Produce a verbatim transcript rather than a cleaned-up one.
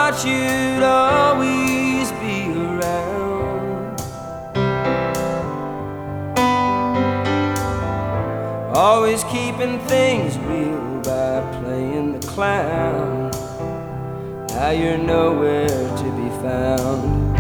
thought you'd always be around, always keeping things real by playing the clown. Now you're nowhere to be found.